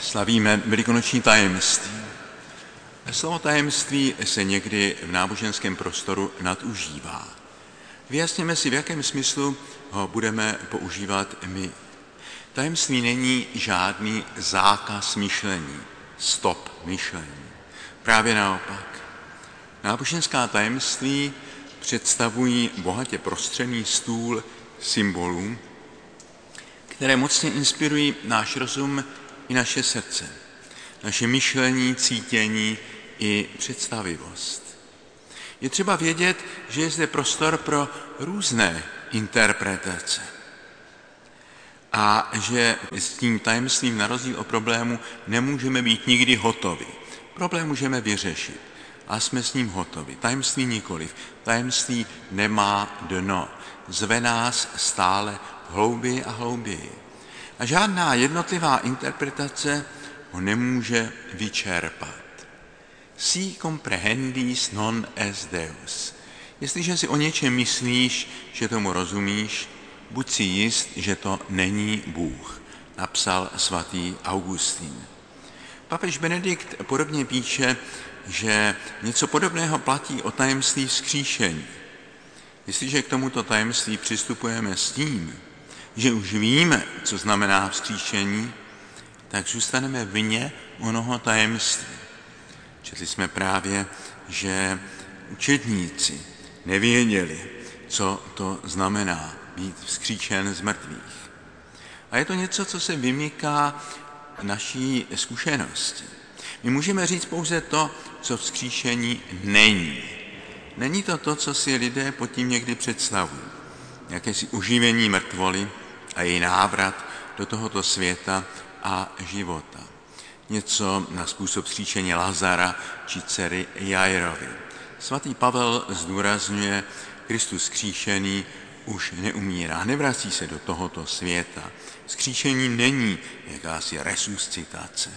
Slavíme velikonoční tajemství. Slovo tajemství se někdy v náboženském prostoru nadužívá. Vyjasněme si, v jakém smyslu ho budeme používat my. Tajemství není žádný zákaz myšlení, stop myšlení. Právě naopak. Náboženská tajemství představují bohatě prostřený stůl symbolů, které mocně inspirují náš rozum i naše srdce, naše myšlení, cítění i představivost. Je třeba vědět, že je zde prostor pro různé interpretace a že s tím tajemstvím na rozdíl od problému nemůžeme být nikdy hotovi. Problém můžeme vyřešit a jsme s ním hotovi. Tajemství nikoliv. Tajemství nemá dno. Zve nás stále hlouběji a hlouběji. A žádná jednotlivá interpretace ho nemůže vyčerpat. Si comprehendis non est Deus. Jestliže si o něčem myslíš, že tomu rozumíš, buď si jist, že to není Bůh, napsal svatý Augustín. Papež Benedikt podobně píše, že něco podobného platí o tajemství vzkříšení. Jestliže k tomuto tajemství přistupujeme s tím, že už víme, co znamená vzkříšení, tak zůstaneme vně onoho tajemství. Četli jsme právě, že učedníci nevěděli, co to znamená být vzkříšen z mrtvých. A je to něco, co se vymyká naší zkušenosti. My můžeme říct pouze to, co vzkříšení není. Není to to, co si lidé pod tím někdy představují. Jakési uživení mrtvoly a její návrat do tohoto světa a života. Něco na způsob vzkříšení Lazara či dcery Jairovy. Svatý Pavel zdůrazňuje, Kristus vzkříšený už neumírá, nevrací se do tohoto světa. Vzkříšení není jakási resuscitace.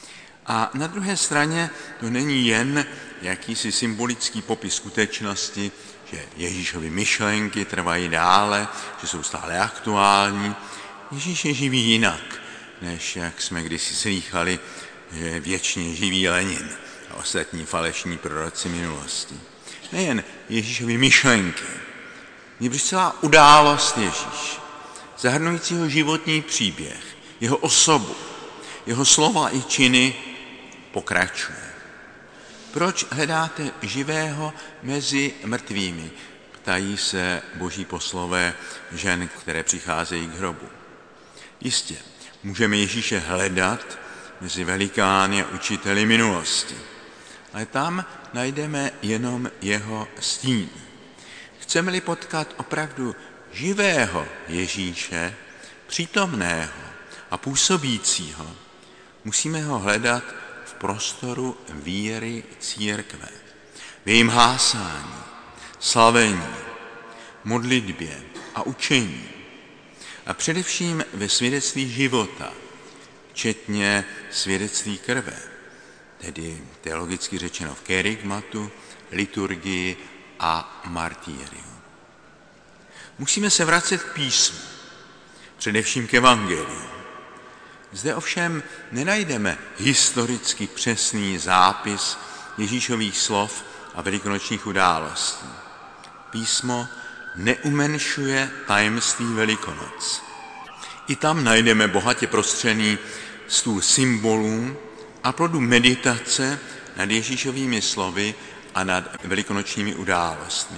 A na druhé straně to není jen jakýsi symbolický popis skutečnosti, že Ježíšovy myšlenky trvají dále, že jsou stále aktuální. Ježíš je živý jinak, než jak jsme kdysi slýchali, že je věčně živý Lenin a ostatní falešní proroci minulosti. Nejen Ježíšovy myšlenky, nýbrž celá událost Ježíš, zahrnujícího životní příběh, jeho osobu, jeho slova i činy pokračuje. Proč hledáte živého mezi mrtvými? Ptají se boží poslové žen, které přicházejí k hrobu. Jistě, můžeme Ježíše hledat mezi velikány a učiteli minulosti, ale tam najdeme jenom jeho stín. Chceme-li potkat opravdu živého Ježíše, přítomného a působícího, musíme ho hledat v prostoru víry církve, v jejím hlásání, slavení, modlitbě a učení. A především ve svědectví života, včetně svědectví krve, tedy teologicky řečeno v kerygmatu, liturgii a martýriu. Musíme se vracet k písmu, především k evangeliu. Zde ovšem nenajdeme historicky přesný zápis Ježíšových slov a velikonočních událostí. Písmo neumenšuje tajemství Velikonoc. I tam najdeme bohatě prostřený stůl symbolů a plodu meditace nad Ježíšovými slovy a nad velikonočními událostmi.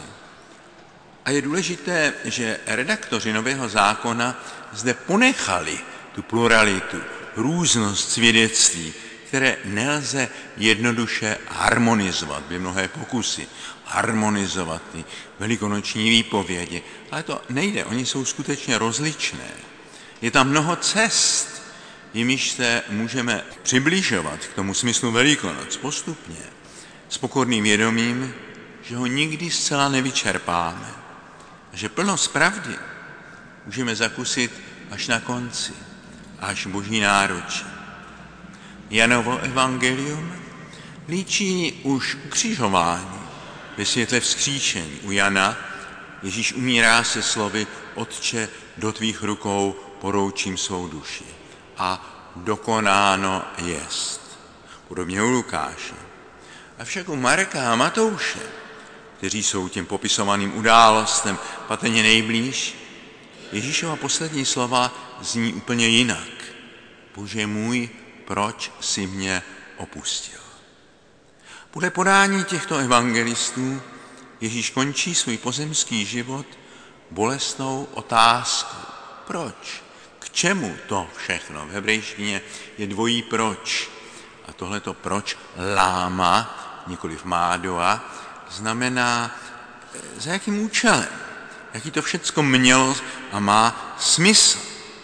A je důležité, že redaktoři Nového zákona zde ponechali tu pluralitu, různost svědectví, které nelze jednoduše harmonizovat. Byly mnohé pokusy harmonizovat ty velikonoční výpovědi, ale to nejde, oni jsou skutečně rozličné. Je tam mnoho cest, jimiž se můžeme přibližovat k tomu smyslu Velikonoc postupně, s pokorným vědomím, že ho nikdy zcela nevyčerpáme, že plnost pravdy můžeme zakusit až na konci, až boží náručí. Janovo evangelium líčí už ukřižování ve světle vzkříšení. U Jana Ježíš umírá se slovy: Otče, do tvých rukou poroučím svou duši. A dokonáno jest. Podobně u Lukáše. Avšak u Marka a Matouše, kteří jsou těm popisovaným událostem patrně nejblíž, Ježíšova poslední slova zní úplně jinak. Bože můj, proč jsi mě opustil? Podle podání těchto evangelistů Ježíš končí svůj pozemský život bolestnou otázkou. Proč? K čemu to všechno? V hebrejštině je dvojí proč. A tohleto proč láma, nikoliv mádoa, znamená za jakým účelem, jaký to všecko mělo a má smysl.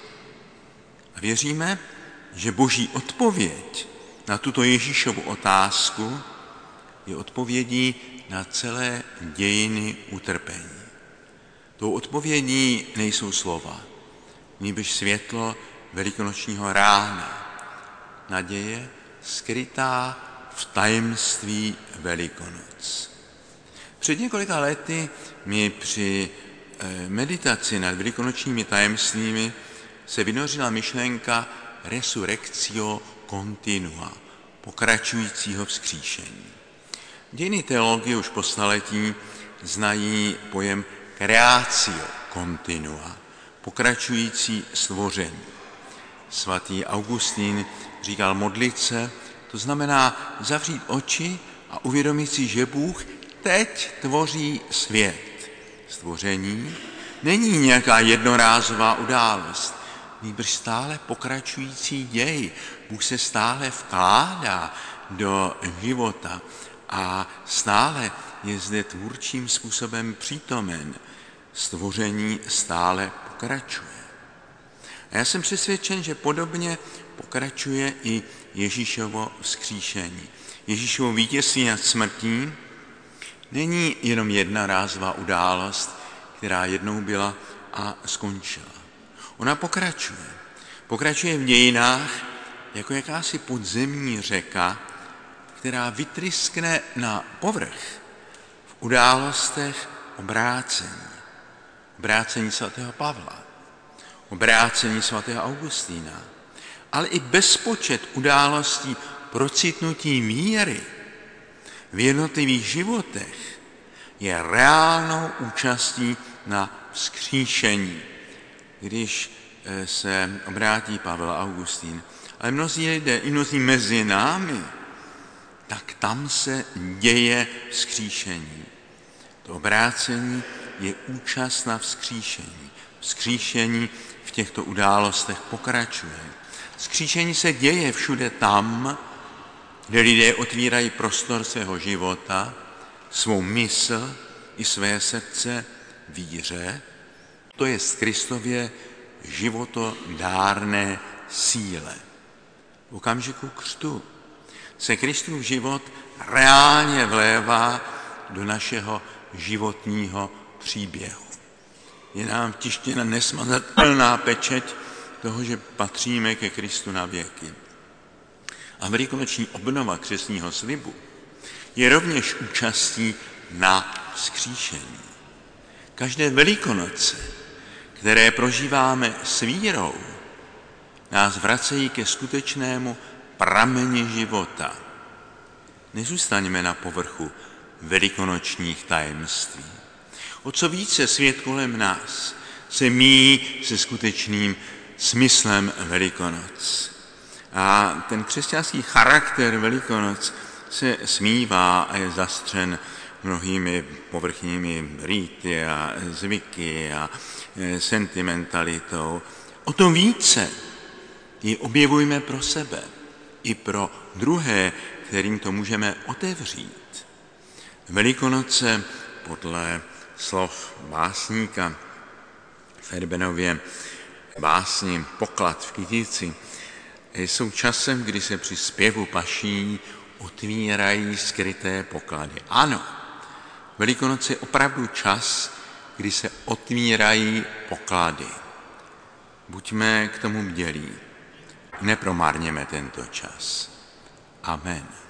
A věříme, že Boží odpověď na tuto Ježíšovu otázku je odpovědí na celé dějiny utrpení. Tou odpovědí nejsou slova, nýbrž světlo velikonočního rána, naděje skrytá v tajemství Velikonoc. Před několika lety mi při meditaci nad velikonočními tajemstvími se vynořila myšlenka resurrectio continua, pokračujícího vzkříšení. Dějiny teologie už po staletí znají pojem creatio continua, pokračující stvoření. Svatý Augustín říkal modlit se, to znamená zavřít oči a uvědomit si, že Bůh teď tvoří svět. Stvoření není nějaká jednorázová událost, nýbrž stále pokračující děj. Bůh se stále vkládá do života a stále je zde tvůrčím způsobem přítomen. Stvoření stále pokračuje. A já jsem přesvědčen, že podobně pokračuje i Ježíšovo vzkříšení. Ježíšovo vítězství nad smrtí není jenom jednorázová událost, která jednou byla a skončila. Ona pokračuje. Pokračuje v dějinách jako jakási podzemní řeka, která vytryskne na povrch v událostech obrácení. Obrácení svatého Pavla, obrácení svatého Augustína, ale i bezpočet událostí procitnutí víry v jednotlivých životech je reálnou účastí na vzkříšení, když se obrátí Pavel a Augustín. Ale mnozí lidé, i mnozí mezi námi, tak tam se děje vzkříšení. To obrácení je účast na vzkříšení. Vzkříšení v těchto událostech pokračuje. Vzkříšení se děje všude tam, kde lidé otvírají prostor svého života, svou mysl i své srdce víře, to je z Kristově životodárné síle. V okamžiku křtu se Kristův život reálně vlévá do našeho životního příběhu. Je nám vtištěna nesmazatelná pečeť toho, že patříme ke Kristu na věky. A velikonoční obnova křestního slibu je rovněž účastí na vzkříšení. Každé Velikonoce, které prožíváme s vírou, nás vracejí ke skutečnému prameni života. Nezůstaňme na povrchu velikonočních tajemství. O co více svět kolem nás se míjí se skutečným smyslem Velikonoc. A ten křesťanský charakter Velikonoc se smívá a je zastřen mnohými povrchními rýty a zvyky a sentimentalitou. O to více ji objevujme pro sebe i pro druhé, kterým to můžeme otevřít. Velikonoce podle slov básníka Ferbenově básni Poklad v kytici jsou časem, kdy se při zpěvu paší otvírají skryté poklady. Ano, Velikonoce je opravdu čas, kdy se otvírají poklady. Buďme k tomu bdělí. Nepromarněme tento čas. Amen.